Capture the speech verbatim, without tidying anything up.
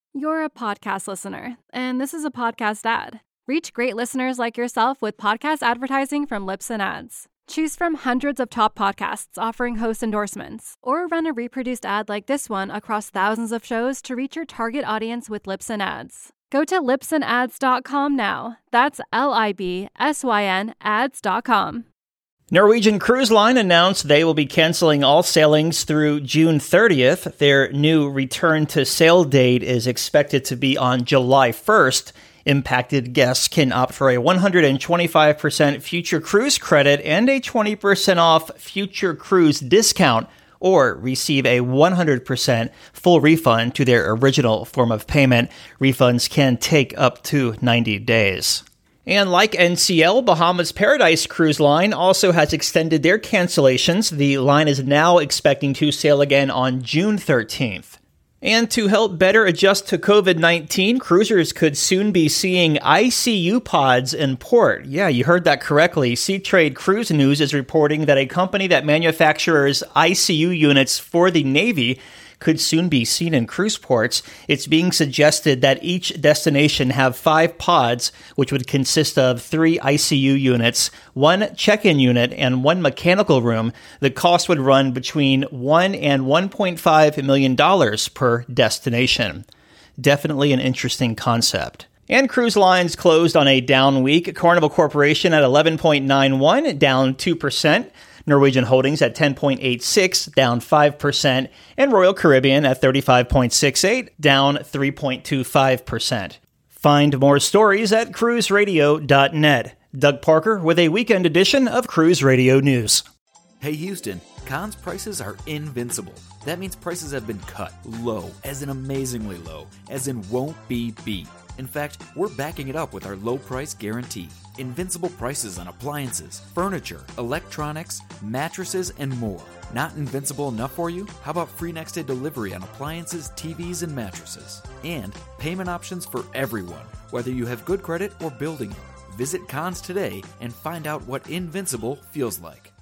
You're a podcast listener, and this is a podcast ad. Reach great listeners like yourself with podcast advertising from Libsyn Ads. Choose from hundreds of top podcasts offering host endorsements, or run a reproduced ad like this one across thousands of shows to reach your target audience with Libsyn Ads. Go to libsyn ads dot com now. That's L I B S Y N ads dot com. Norwegian Cruise Line announced they will be canceling all sailings through June thirtieth. Their new return to sail date is expected to be on July first. Impacted guests can opt for a one hundred twenty-five percent future cruise credit and a twenty percent off future cruise discount, or receive a one hundred percent full refund to their original form of payment. Refunds can take up to ninety days. And like N C L, Bahamas Paradise Cruise Line also has extended their cancellations. The line is now expecting to sail again on June thirteenth. And to help better adjust to covid nineteen, cruisers could soon be seeing I C U pods in port. Yeah, you heard that correctly. Seatrade Cruise News is reporting that a company that manufactures I C U units for the Navy could soon be seen in cruise ports. It's being suggested that each destination have five pods, which would consist of three I C U units, one check-in unit, and one mechanical room. The cost would run between one and one point five million dollars per destination. Definitely an interesting concept. And cruise lines closed on a down week. Carnival Corporation at eleven point nine one, down two percent. Norwegian Holdings at ten point eight six, down five percent, and Royal Caribbean at thirty-five point six eight, down three point two five percent. Find more stories at cruise radio dot net. Doug Parker with a weekend edition of Cruise Radio News. Hey Houston, Conn's prices are invincible. That means prices have been cut low, as in amazingly low, as in won't be beat. In fact, we're backing it up with our low price guarantee. Invincible prices on appliances, furniture, electronics, mattresses, and more. Not invincible enough for you? How about free next day delivery on appliances, T Vs, and mattresses? And payment options for everyone, whether you have good credit or building it. Visit Conn's today and find out what invincible feels like.